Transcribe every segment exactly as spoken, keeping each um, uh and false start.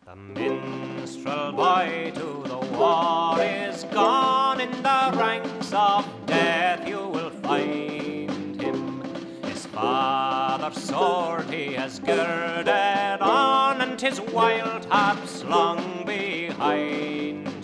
The minstrel boy to the war is gone, in the ranks of death you will find him. His father's sword he has girded on, and his wild harp slung behind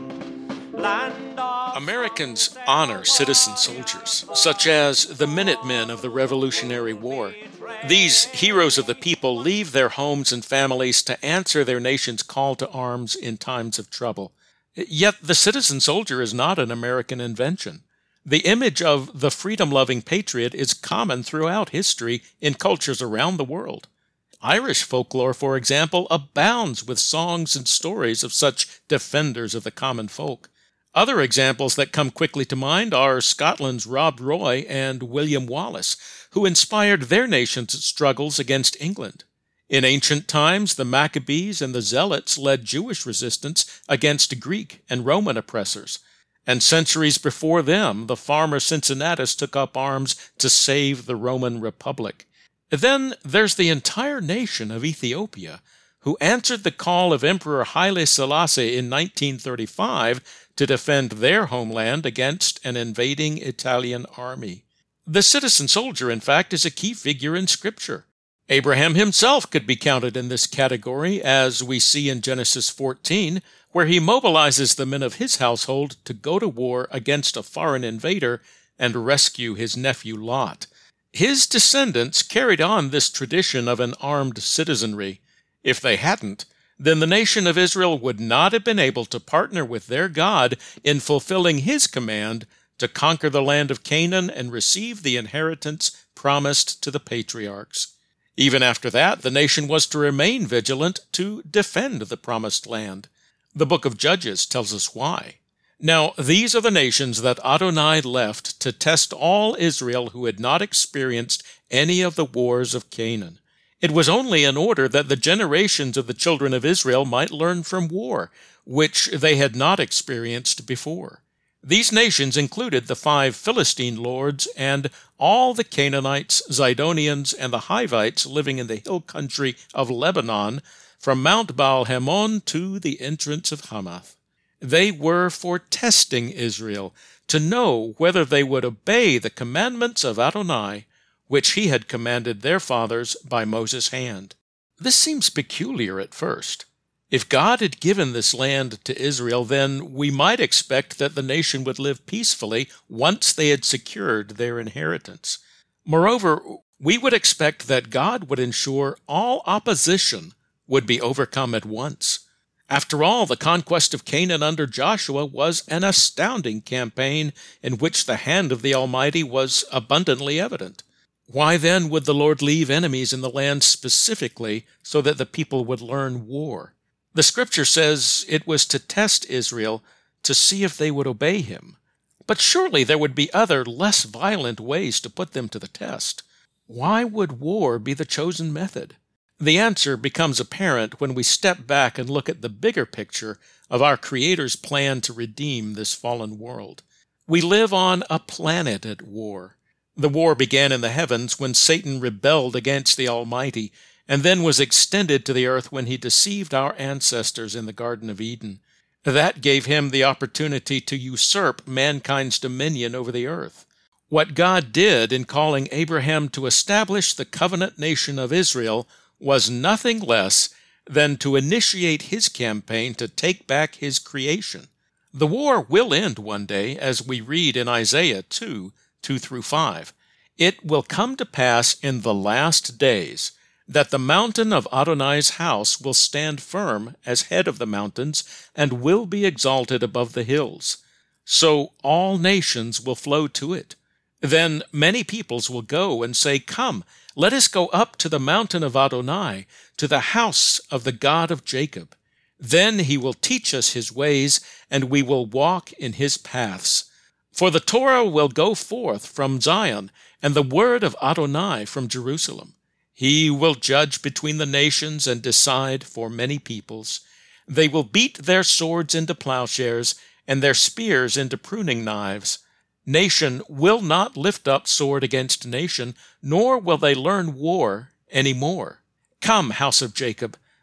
him. Land of Americans honor citizen soldiers, such as the Minutemen of the Revolutionary War. These heroes of the people leave their homes and families to answer their nation's call to arms in times of trouble. Yet the citizen soldier is not an American invention. The image of the freedom-loving patriot is common throughout history in cultures around the world. Irish folklore, for example, abounds with songs and stories of such defenders of the common folk. Other examples that come quickly to mind are Scotland's Rob Roy and William Wallace, who inspired their nation's struggles against England. In ancient times, the Maccabees and the Zealots led Jewish resistance against Greek and Roman oppressors. And centuries before them, the farmer Cincinnatus took up arms to save the Roman Republic. Then there's the entire nation of Ethiopia, who answered the call of Emperor Haile Selassie in nineteen thirty-five to defend their homeland against an invading Italian army. The citizen soldier, in fact, is a key figure in Scripture. Abraham himself could be counted in this category, as we see in Genesis fourteen, where he mobilizes the men of his household to go to war against a foreign invader and rescue his nephew Lot. His descendants carried on this tradition of an armed citizenry. If they hadn't, then the nation of Israel would not have been able to partner with their God in fulfilling his command to conquer the land of Canaan and receive the inheritance promised to the patriarchs. Even after that, the nation was to remain vigilant to defend the promised land. The book of Judges tells us why. Now, these are the nations that Adonai left to test all Israel who had not experienced any of the wars of Canaan. It was only in order that the generations of the children of Israel might learn from war, which they had not experienced before. These nations included the five Philistine lords and all the Canaanites, Zidonians, and the Hivites living in the hill country of Lebanon, from Mount Baal-Hamon to the entrance of Hamath. They were for testing Israel, to know whether they would obey the commandments of Adonai, which he had commanded their fathers by Moses' hand. This seems peculiar at first. If God had given this land to Israel, then we might expect that the nation would live peacefully once they had secured their inheritance. Moreover, we would expect that God would ensure all opposition would be overcome at once. After all, the conquest of Canaan under Joshua was an astounding campaign in which the hand of the Almighty was abundantly evident. Why then would the Lord leave enemies in the land specifically so that the people would learn war? The Scripture says it was to test Israel to see if they would obey him. But surely there would be other, less violent ways to put them to the test. Why would war be the chosen method? The answer becomes apparent when we step back and look at the bigger picture of our Creator's plan to redeem this fallen world. We live on a planet at war. The war began in the heavens when Satan rebelled against the Almighty, and then was extended to the earth when he deceived our ancestors in the Garden of Eden. That gave him the opportunity to usurp mankind's dominion over the earth. What God did in calling Abraham to establish the covenant nation of Israel was nothing less than to initiate his campaign to take back his creation. The war will end one day, as we read in Isaiah two, two through five. It will come to pass in the last days that the mountain of Adonai's house will stand firm as head of the mountains and will be exalted above the hills. So all nations will flow to it. Then many peoples will go and say, "Come, let us go up to the mountain of Adonai, to the house of the God of Jacob. Then he will teach us his ways, and we will walk in his paths. For the Torah will go forth from Zion, and the word of Adonai from Jerusalem. He will judge between the nations and decide for many peoples. They will beat their swords into plowshares, and their spears into pruning knives. Nation will not lift up sword against nation, nor will they learn war any more. Come, house of Jacob,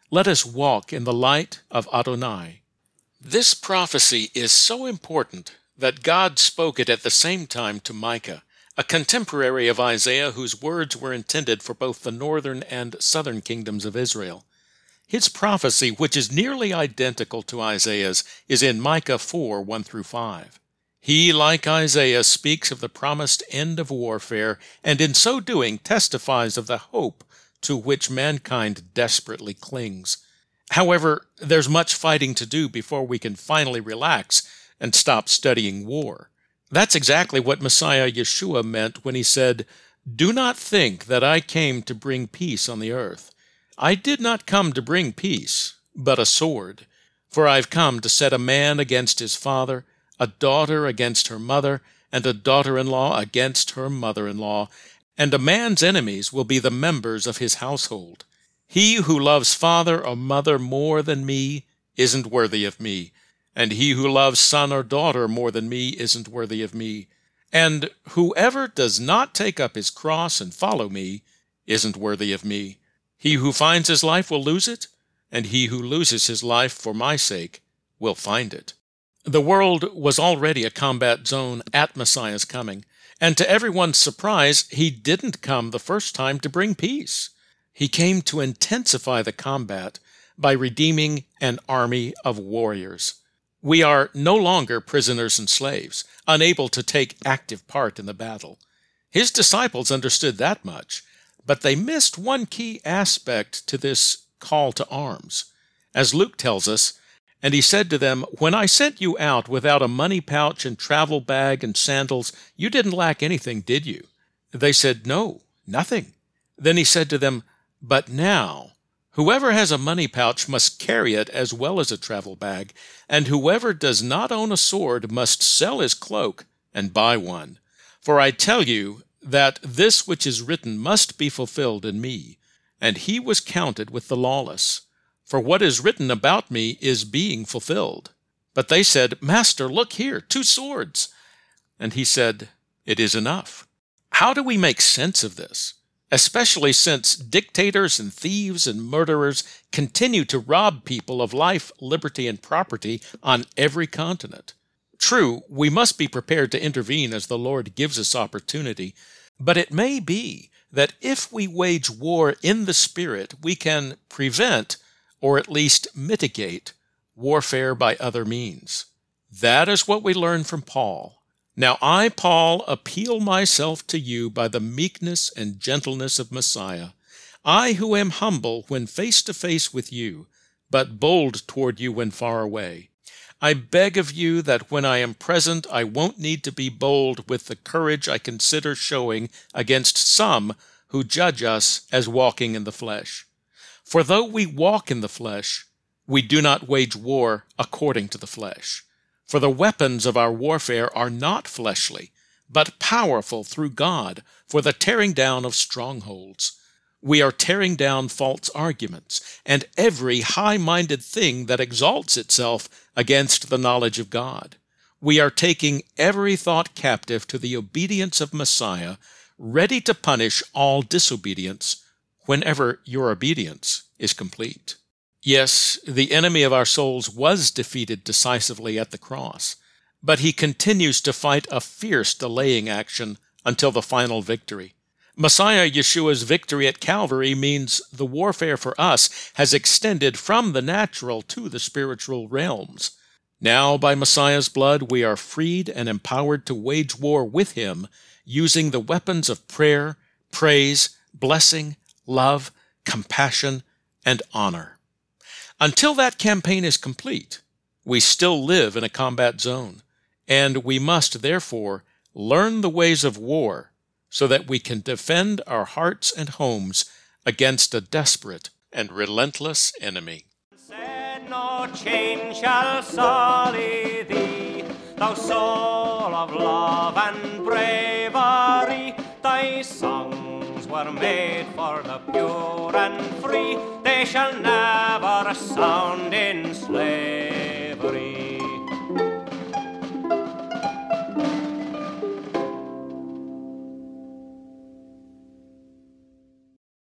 Let us walk in the light of Adonai. This prophecy is so important that God spoke it at the same time to Micah, a contemporary of Isaiah whose words were intended for both the northern and southern kingdoms of Israel. His prophecy, which is nearly identical to Isaiah's, is in Micah four, one through five. He, like Isaiah, speaks of the promised end of warfare, and in so doing testifies of the hope to which mankind desperately clings. However, there's much fighting to do before we can finally relax and stop studying war. That's exactly what Messiah Yeshua meant when he said, "Do not think that I came to bring peace on the earth. I did not come to bring peace, but a sword. For I've come to set a man against his father, a daughter against her mother, and a daughter-in-law against her mother-in-law, and a man's enemies will be the members of his household. He who loves father or mother more than me isn't worthy of me, and he who loves son or daughter more than me isn't worthy of me. And whoever does not take up his cross and follow me isn't worthy of me. He who finds his life will lose it, and he who loses his life for my sake will find it." The world was already a combat zone at Messiah's coming, and to everyone's surprise, he didn't come the first time to bring peace. He came to intensify the combat by redeeming an army of warriors. We are no longer prisoners and slaves, unable to take active part in the battle. His disciples understood that much, but they missed one key aspect to this call to arms. As Luke tells us, "And he said to them, 'When I sent you out without a money pouch and travel bag and sandals, you didn't lack anything, did you?' They said, 'No, nothing.' Then he said to them, 'But now, whoever has a money pouch must carry it as well as a travel bag, and whoever does not own a sword must sell his cloak and buy one. For I tell you that this which is written must be fulfilled in me.' And he was counted with the lawless. For what is written about me is being fulfilled." But they said, "Master, look here, two swords." And he said, "It is enough." How do we make sense of this? Especially since dictators and thieves and murderers continue to rob people of life, liberty, and property on every continent. True, we must be prepared to intervene as the Lord gives us opportunity, but it may be that if we wage war in the Spirit, we can prevent, or at least mitigate, warfare by other means. That is what we learn from Paul. "Now I, Paul, appeal myself to you by the meekness and gentleness of Messiah, I who am humble when face to face with you, but bold toward you when far away. I beg of you that when I am present I won't need to be bold with the courage I consider showing against some who judge us as walking in the flesh. For though we walk in the flesh, we do not wage war according to the flesh. For the weapons of our warfare are not fleshly, but powerful through God for the tearing down of strongholds. We are tearing down false arguments and every high-minded thing that exalts itself against the knowledge of God. We are taking every thought captive to the obedience of Messiah, ready to punish all disobedience whenever your obedience is complete." Yes, the enemy of our souls was defeated decisively at the cross, but he continues to fight a fierce delaying action until the final victory. Messiah Yeshua's victory at Calvary means the warfare for us has extended from the natural to the spiritual realms. Now, by Messiah's blood, we are freed and empowered to wage war with him, using the weapons of prayer, praise, blessing, love, compassion, and honor. Until that campaign is complete, we still live in a combat zone, and we must therefore learn the ways of war so that we can defend our hearts and homes against a desperate and relentless enemy. Said no change shall sully thee, thou soul of love and bravery. Thy songs were made for the pure and free, they shall never sound in slavery.